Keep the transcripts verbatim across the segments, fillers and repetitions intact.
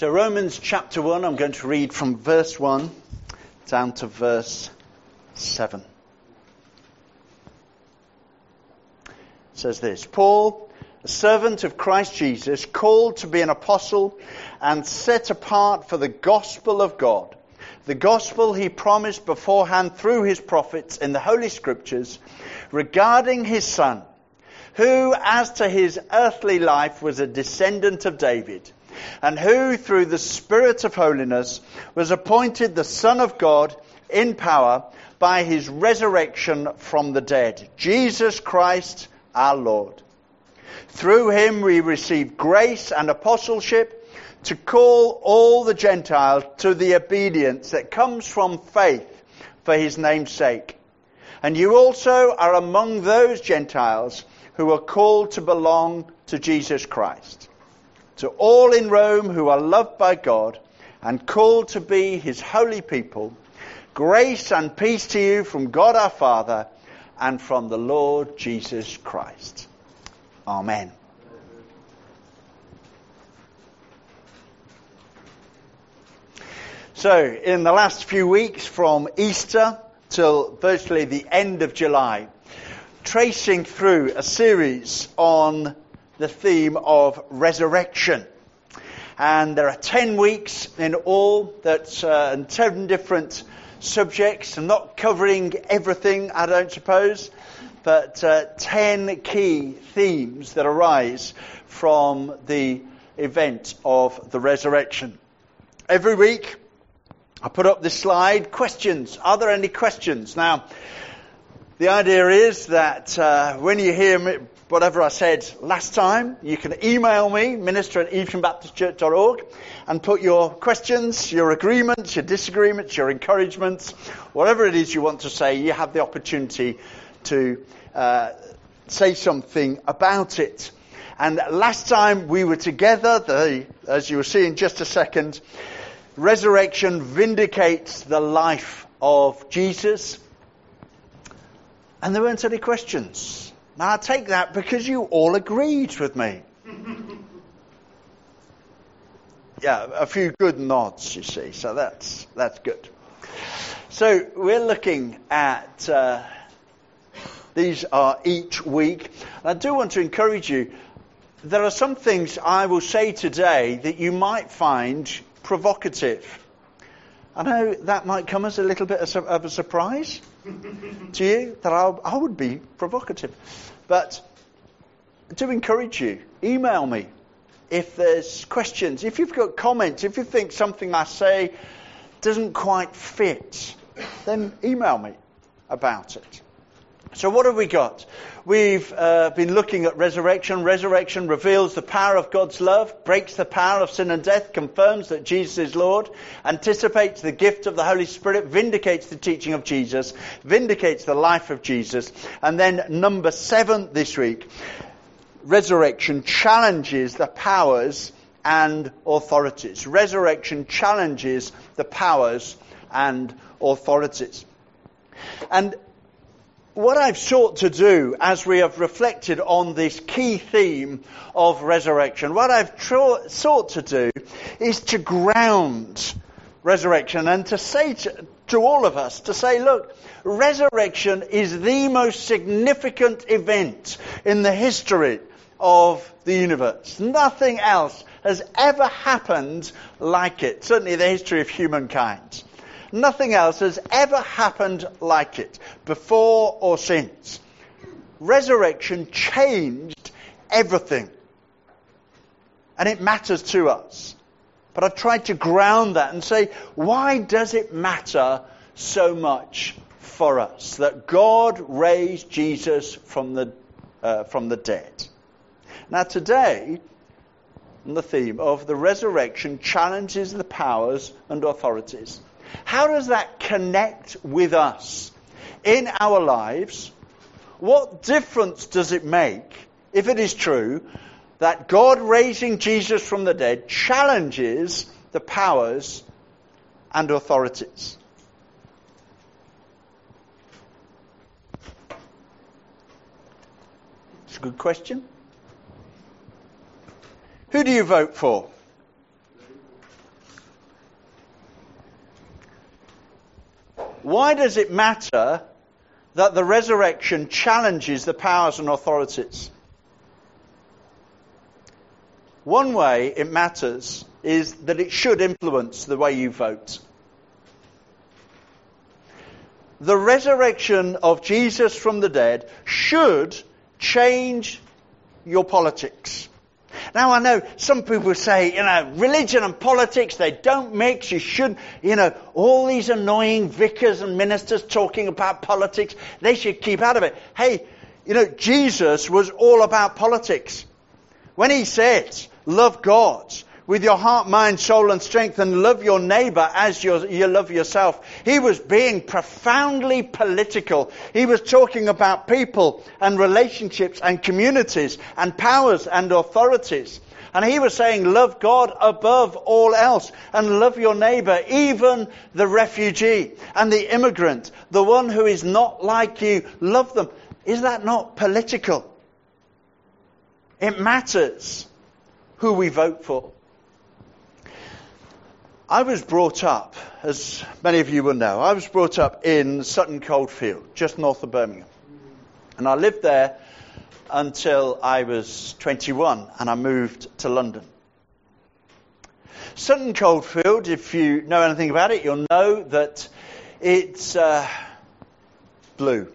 So Romans chapter one, I'm going to read from verse one down to verse seven. It says this: Paul, a servant of Christ Jesus, called to be an apostle and set apart for the gospel of God, the gospel he promised beforehand through his prophets in the Holy Scriptures regarding his Son, who as to his earthly life was a descendant of David, and who through the Spirit of holiness was appointed the Son of God in power by his resurrection from the dead, Jesus Christ our Lord. Through him we receive grace and apostleship to call all the Gentiles to the obedience that comes from faith for his name's sake. And you also are among those Gentiles who are called to belong to Jesus Christ. To all in Rome who are loved by God and called to be his holy people, grace and peace to you from God our Father and from the Lord Jesus Christ. Amen. So, in the last few weeks, from Easter till virtually the end of July, tracing through a series on the theme of resurrection. And there are ten weeks in all, that uh, and ten different subjects. I'm not covering everything, I don't suppose, but uh, ten key themes that arise from the event of the resurrection. Every week, I put up this slide, questions. Are there any questions? Now, the idea is that uh, when you hear me, whatever I said last time, you can email me, minister at evesham baptist church dot org, and put your questions, your agreements, your disagreements, your encouragements, whatever it is you want to say, you have the opportunity to uh, say something about it. And last time we were together, the, as you will see in just a second, resurrection vindicates the life of Jesus. And there weren't any questions. Now I take that because you all agreed with me. Yeah, a few good nods, you see, so that's that's good. So we're looking at, uh, these are each week. And I do want to encourage you, there are some things I will say today that you might find provocative. I know that might come as a little bit of a surprise to you, that I'll, I would be provocative. But I do encourage you, email me if there's questions, if you've got comments, if you think something I say doesn't quite fit, then email me about it. So what have we got? We've uh, been looking at resurrection. Resurrection reveals the power of God's love, breaks the power of sin and death, confirms that Jesus is Lord, anticipates the gift of the Holy Spirit, vindicates the teaching of Jesus, vindicates the life of Jesus. And then number seven this week, resurrection challenges the powers and authorities. Resurrection challenges the powers and authorities. And what I've sought to do as we have reflected on this key theme of resurrection, what I've tra- sought to do is to ground resurrection and to say to, to all of us, to say, look, resurrection is the most significant event in the history of the universe. Nothing else has ever happened like it, certainly the history of humankind. Nothing else has ever happened like it, before or since. Resurrection changed everything. And it matters to us. But I've tried to ground that and say, why does it matter so much for us that God raised Jesus from the uh, from the dead? Now today, the theme of the resurrection challenges the powers and authorities. How does that connect with us in our lives? What difference does it make, if it is true, that God raising Jesus from the dead challenges the powers and authorities? It's a good question. Who do you vote for? Why does it matter that the resurrection challenges the powers and authorities? One way it matters is that it should influence the way you vote. The resurrection of Jesus from the dead should change your politics. Now, I know some people say, you know, religion and politics, they don't mix. You should, you know, all these annoying vicars and ministers talking about politics, they should keep out of it. Hey, you know, Jesus was all about politics. When he said, love God with your heart, mind, soul and strength, and love your neighbour as you love yourself, he was being profoundly political. He was talking about people and relationships and communities and powers and authorities. And he was saying, love God above all else and love your neighbour, even the refugee and the immigrant, the one who is not like you. Love them. Is that not political? It matters who we vote for. I was brought up, as many of you will know, I was brought up in Sutton Coldfield, just north of Birmingham. And I lived there until I was twenty-one, and I moved to London. Sutton Coldfield, if you know anything about it, you'll know that it's uh, blue.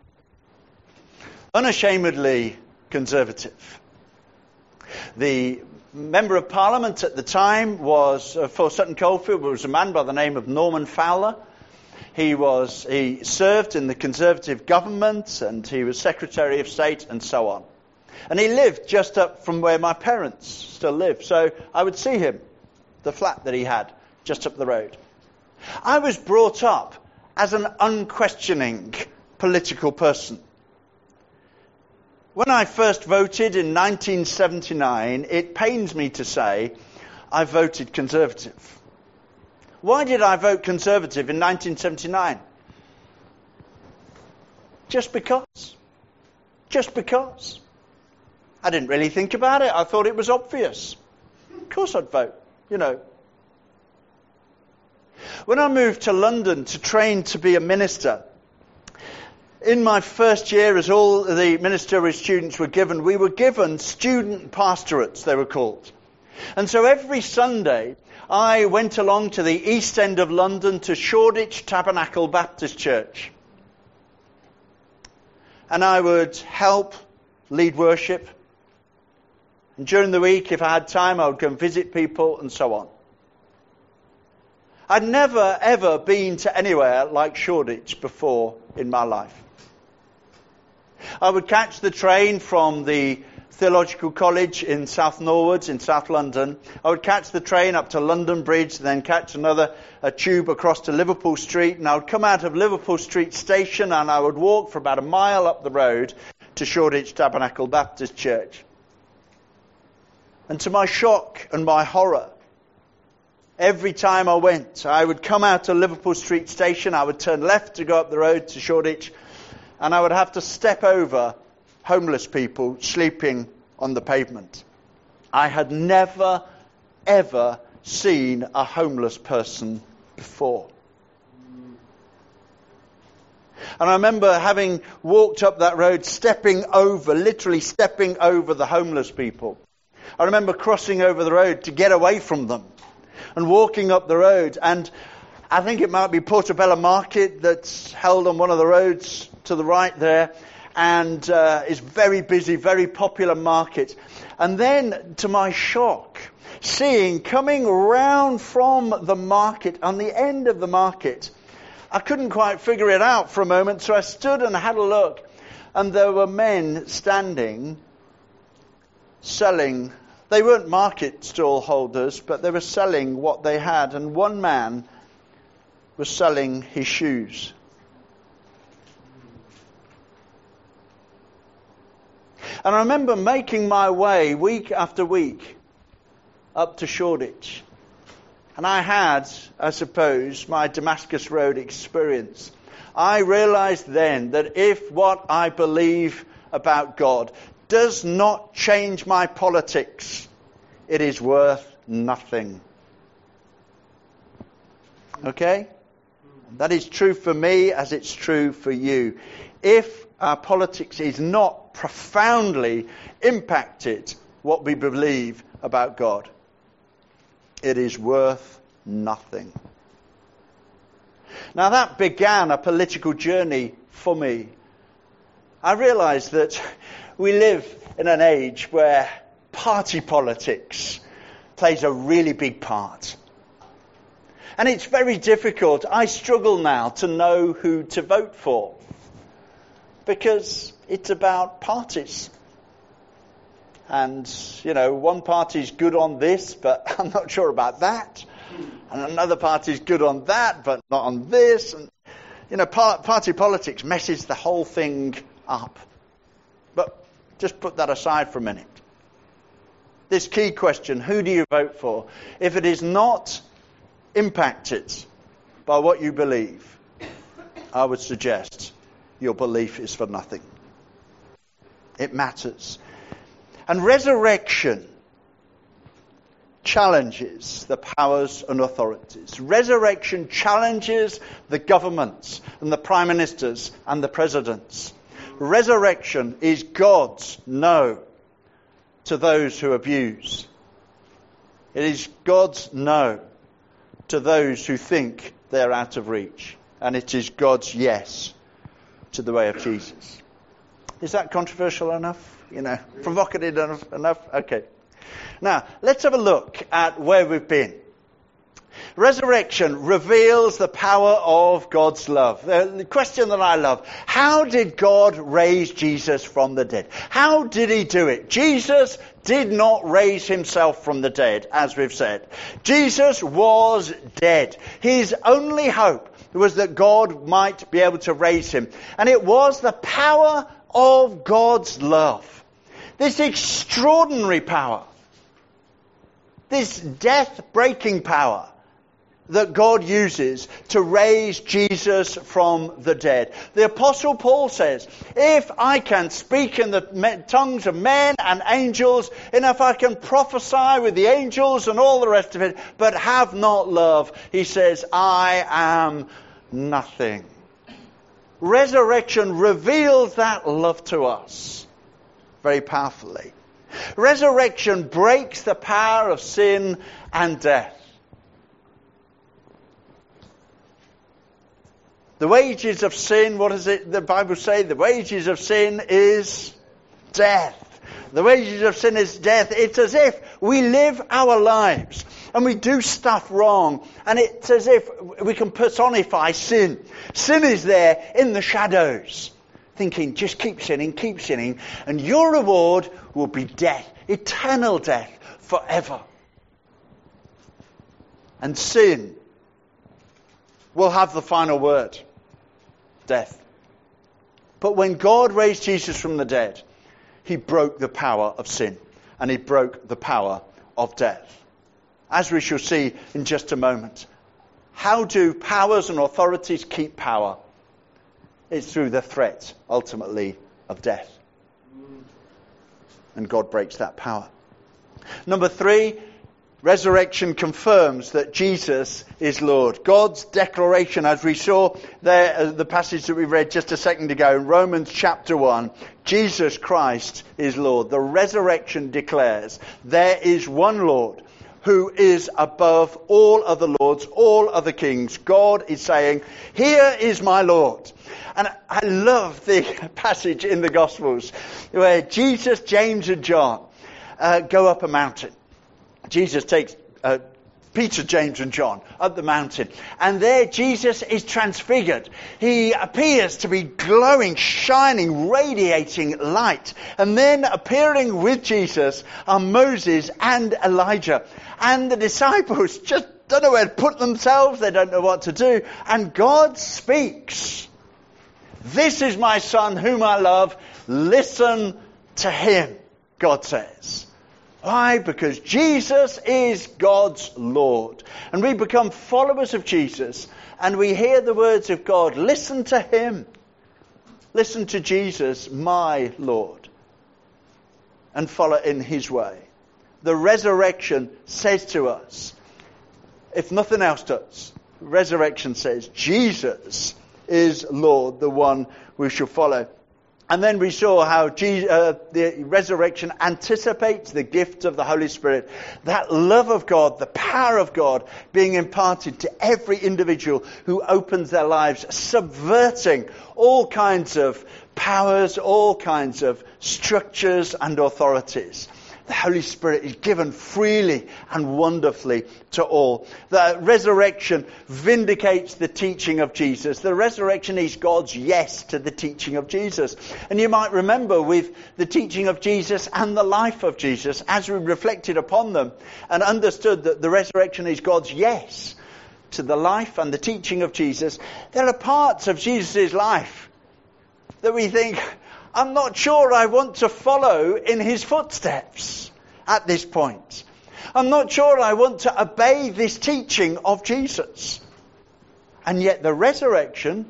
Unashamedly conservative. The Member of Parliament at the time was, uh, for Sutton Coldfield, was a man by the name of Norman Fowler. He was, he served in the Conservative government and he was Secretary of State and so on. And he lived just up from where my parents still live. So I would see him, the flat that he had, just up the road. I was brought up as an unquestioning political person. When I first voted in nineteen seventy-nine, it pains me to say I voted Conservative. Why did I vote Conservative in nineteen seventy-nine? Just because. Just because. I didn't really think about it. I thought it was obvious. Of course I'd vote, you know. When I moved to London to train to be a minister, in my first year, as all the ministerial students were given, we were given student pastorates, they were called. And so every Sunday, I went along to the east end of London to Shoreditch Tabernacle Baptist Church. And I would help lead worship. And during the week, if I had time, I would go and visit people and so on. I'd never, ever been to anywhere like Shoreditch before in my life. I would catch the train from the Theological College in South Norwood in South London. I would catch the train up to London Bridge, then catch another a tube across to Liverpool Street. And I would come out of Liverpool Street Station and I would walk for about a mile up the road to Shoreditch Tabernacle Baptist Church. And to my shock and my horror, every time I went, I would come out of Liverpool Street Station, I would turn left to go up the road to Shoreditch, and I would have to step over homeless people sleeping on the pavement. I had never, ever seen a homeless person before. And I remember having walked up that road, stepping over, literally stepping over the homeless people. I remember crossing over the road to get away from them and walking up the road. And I think it might be Portobello Market that's held on one of the roads to the right there, and uh, is very busy, very popular market. And then, to my shock, seeing coming round from the market, on the end of the market, I couldn't quite figure it out for a moment, so I stood and had a look, and there were men standing, selling. They weren't market stall holders, but they were selling what they had, and one man was selling his shoes. And I remember making my way week after week up to Shoreditch. And I had, I suppose, my Damascus Road experience. I realized then that if what I believe about God does not change my politics, it is worth nothing. Okay? That is true for me as it's true for you. If our politics is not profoundly impacted what we believe about God, it is worth nothing. Now that began a political journey for me. I realised that we live in an age where party politics plays a really big part. And it's very difficult. I struggle now to know who to vote for, because it's about parties. And, you know, one party's good on this, but I'm not sure about that. And another party's good on that, but not on this. And, you know, par- party politics messes the whole thing up. But just put that aside for a minute. This key question, who do you vote for? If it is not impacted by what you believe, I would suggest your belief is for nothing. It matters. And resurrection challenges the powers and authorities. Resurrection challenges the governments and the prime ministers and the presidents. Resurrection is God's no to those who abuse. It is God's no to those who think they're out of reach. And it is God's yes to the way of Jesus. Is that controversial enough? You know, provocative enough? enough? Okay. Now, let's have a look at where we've been. Resurrection reveals the power of God's love. The question that I love, how did God raise Jesus from the dead? How did he do it? Jesus did not raise himself from the dead, as we've said. Jesus was dead. His only hope was that God might be able to raise him. And it was the power of God's love. This extraordinary power. This death-breaking power that God uses to raise Jesus from the dead. The Apostle Paul says, if I can speak in the tongues of men and angels, and if I can prophesy with the angels and all the rest of it, but have not love, he says, I am nothing. Resurrection reveals that love to us very powerfully. Resurrection breaks the power of sin and death. The wages of sin, what does it, the Bible say? The wages of sin is death. The wages of sin is death. It's as if we live our lives and we do stuff wrong. And it's as if we can personify sin. Sin is there in the shadows, thinking, just keep sinning, keep sinning, and your reward will be death, eternal death, forever. And sin will have the final word. Death. But when God raised Jesus from the dead, he broke the power of sin and he broke the power of death. As we shall see in just a moment, how do powers and authorities keep power? It's through the threat, ultimately, of death. And God breaks that power. Number three, resurrection confirms that Jesus is Lord. God's declaration, as we saw there, uh, the passage that we read just a second ago in Romans chapter one, Jesus Christ is Lord. The resurrection declares there is one Lord who is above all other lords, all other kings. God is saying, here is my Lord. And I love the passage in the Gospels where Jesus, James and John uh, go up a mountain. Jesus takes uh, Peter, James and John up the mountain. And there Jesus is transfigured. He appears to be glowing, shining, radiating light. And then appearing with Jesus are Moses and Elijah. And the disciples just don't know where to put themselves. They don't know what to do. And God speaks. This is my son whom I love. Listen to him, God says. Why? Because Jesus is God's Lord. And we become followers of Jesus. And we hear the words of God. Listen to him. Listen to Jesus, my Lord. And follow in his way. The resurrection says to us, if nothing else does, resurrection says Jesus is Lord, the one we shall follow. And then we saw how Jesus, uh, the resurrection anticipates the gift of the Holy Spirit. That love of God, the power of God being imparted to every individual who opens their lives, subverting all kinds of powers, all kinds of structures and authorities. The Holy Spirit is given freely and wonderfully to all. The resurrection vindicates the teaching of Jesus. The resurrection is God's yes to the teaching of Jesus. And you might remember with the teaching of Jesus and the life of Jesus, as we reflected upon them and understood that the resurrection is God's yes to the life and the teaching of Jesus, there are parts of Jesus' life that we think, I'm not sure I want to follow in his footsteps at this point. I'm not sure I want to obey this teaching of Jesus. And yet the resurrection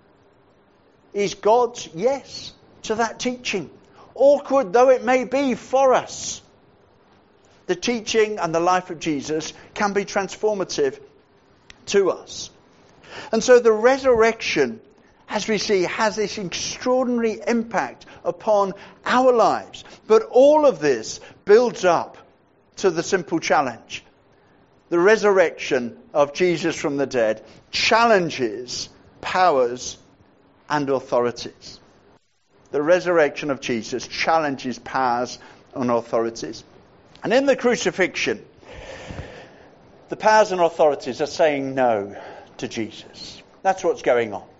is God's yes to that teaching. Awkward though it may be for us, the teaching and the life of Jesus can be transformative to us. And so the resurrection, as we see, has this extraordinary impact upon our lives. But all of this builds up to the simple challenge. The resurrection of Jesus from the dead challenges powers and authorities. The resurrection of Jesus challenges powers and authorities. And in the crucifixion, the powers and authorities are saying no to Jesus. That's what's going on.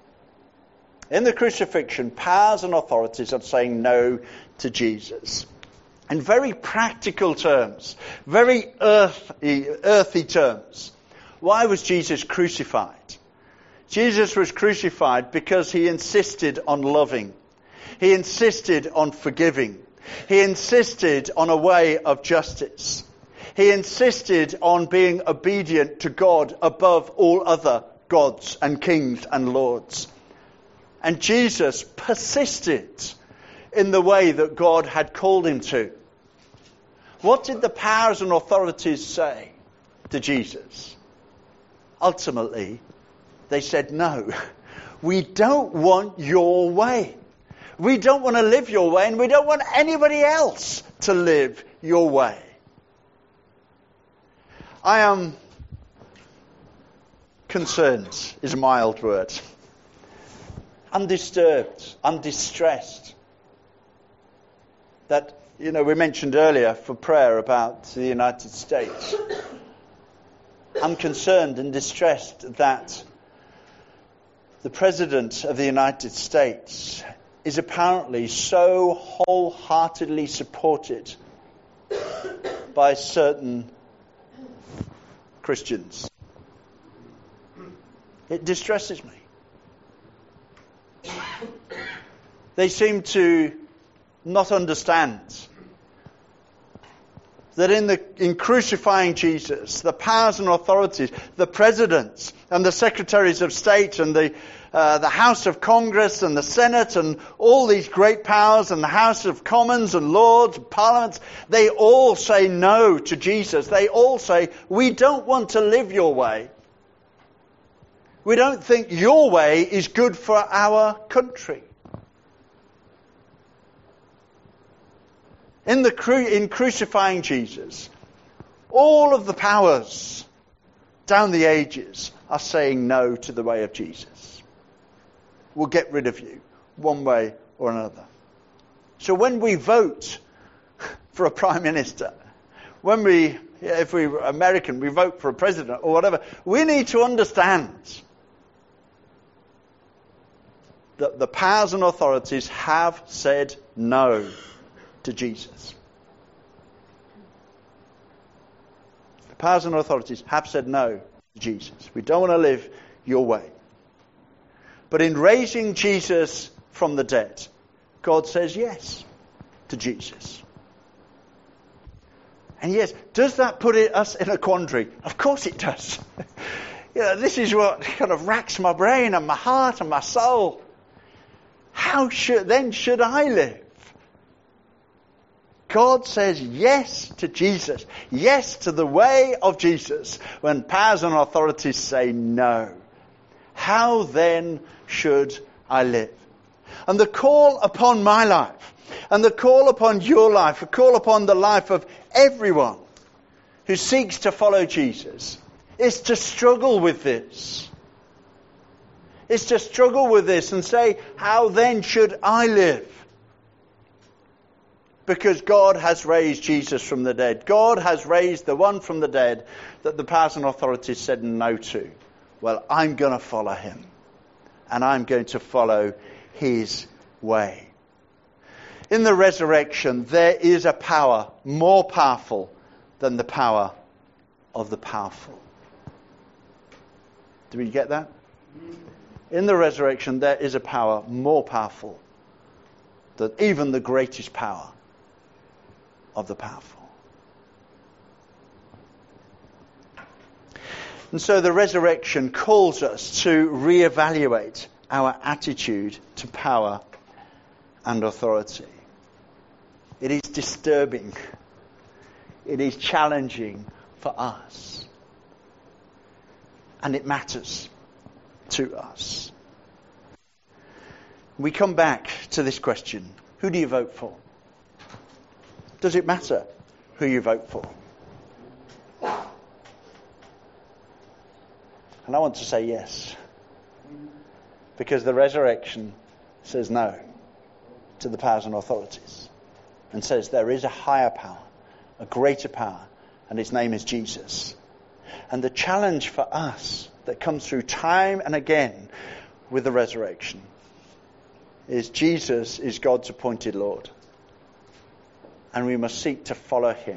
In the crucifixion, powers and authorities are saying no to Jesus. In very practical terms, very earthy, earthy terms, why was Jesus crucified? Jesus was crucified because he insisted on loving. He insisted on forgiving. He insisted on a way of justice. He insisted on being obedient to God above all other gods and kings and lords. And Jesus persisted in the way that God had called him to. What did the powers and authorities say to Jesus? Ultimately, they said, no, we don't want your way. We don't want to live your way, and we don't want anybody else to live your way. I am concerned, is a mild word. Undisturbed, undistressed. That, you know, we mentioned earlier for prayer about the United States. I'm concerned and distressed that the President of the United States is apparently so wholeheartedly supported by certain Christians. It distresses me. They seem to not understand that in the in crucifying Jesus, the powers and authorities, the presidents and the secretaries of state and the uh, the House of Congress and the Senate and all these great powers and the House of Commons and Lords and Parliaments, they all say no to Jesus. They all say, we don't want to live your way. We don't think your way is good for our country. In the cru- in crucifying Jesus, all of the powers down the ages are saying no to the way of Jesus. We'll get rid of you, one way or another. So when we vote for a prime minister, when we, if we're American, we vote for a president or whatever, we need to understand that the powers and authorities have said no to Jesus. The powers and authorities have said no to Jesus. We don't want to live your way. But in raising Jesus from the dead, God says yes to Jesus. And yes, does that put it, us in a quandary? Of course it does. You know, this is what kind of racks my brain and my heart and my soul. How should then should I live? God says yes to Jesus, yes to the way of Jesus, when powers and authorities say no. How then should I live? And the call upon my life, and the call upon your life, the call upon the life of everyone who seeks to follow Jesus, is to struggle with this. Is to struggle with this and say, how then should I live? Because God has raised Jesus from the dead. God has raised the one from the dead that the powers and authorities said no to. Well, I'm going to follow him. And I'm going to follow his way. In the resurrection, there is a power more powerful than the power of the powerful. Do we get that? In the resurrection, there is a power more powerful than even the greatest power of the powerful. And so the resurrection calls us to reevaluate our attitude to power and authority. It is disturbing. It is challenging for us. And it matters to us. We come back to this question. Who do you vote for? Does it matter who you vote for? And I want to say yes. Because the resurrection says no to the powers and authorities. And says there is a higher power, a greater power, and his name is Jesus. And the challenge for us that comes through time and again with the resurrection is Jesus is God's appointed Lord. And we must seek to follow him.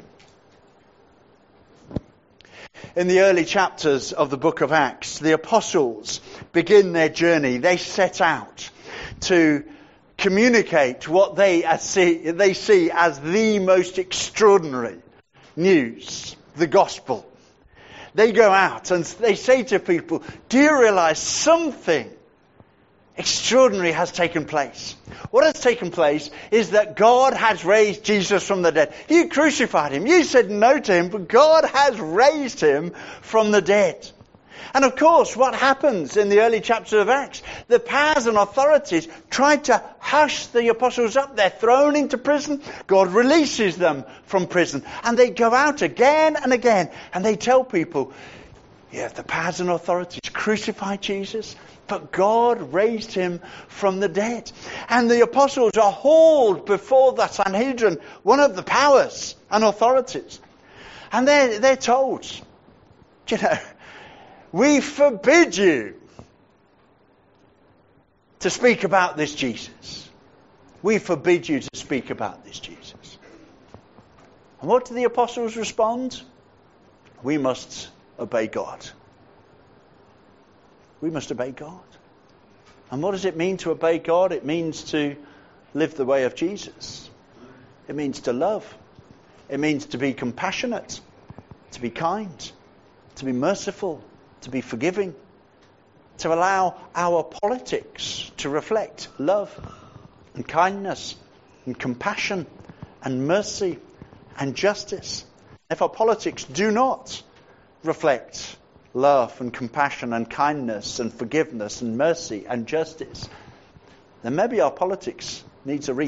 In the early chapters of the book of Acts, the apostles begin their journey. They set out to communicate what they see, they see as the most extraordinary news, the gospel. They go out and they say to people, do you realize something extraordinary has taken place? What has taken place is that God has raised Jesus from the dead. You crucified him. You said no to him, but God has raised him from the dead. And of course, what happens in the early chapters of Acts? The powers and authorities tried to hush the apostles up. They're thrown into prison. God releases them from prison. And they go out again and again. And they tell people, yeah, the powers and authorities crucified Jesus, but God raised him from the dead. And the apostles are hauled before the Sanhedrin, one of the powers and authorities. And they're, they're told, you know, we forbid you to speak about this Jesus. We forbid you to speak about this Jesus. And what do the apostles respond? We must obey God. We must obey God. And what does it mean to obey God? It means to live the way of Jesus. It means to love. It means to be compassionate, to be kind, to be merciful, to be forgiving, to allow our politics to reflect love and kindness and compassion and mercy and justice. If our politics do not reflect love and compassion and kindness and forgiveness and mercy and justice, then maybe our politics needs a rethink.